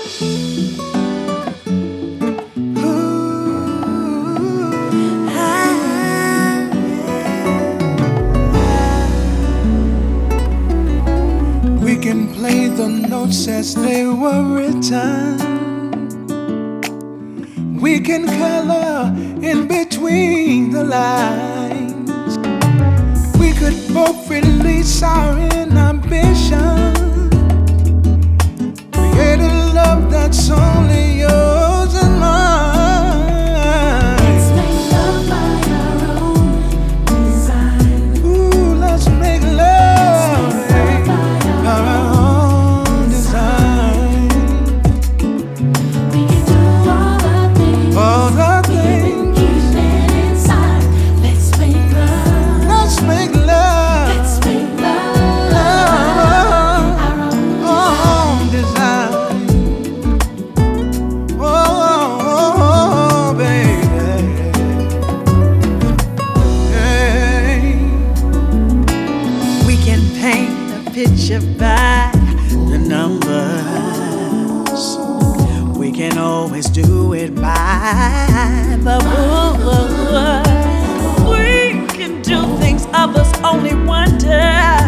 We can play the notes as they were written. We can color in between the lines. We could both release our inhibition. Create a love that's only yours and mine. Let's make love by our own design. Ooh, let's make love by our own design. We can do all the things All the we've been things. keeping inside. Let's make love. Let's make love. Let's make love. Our own design. Own design. Oh, baby. Hey. We can paint a picture by the numbers. We can always do it by the book. We can do things others only wonder.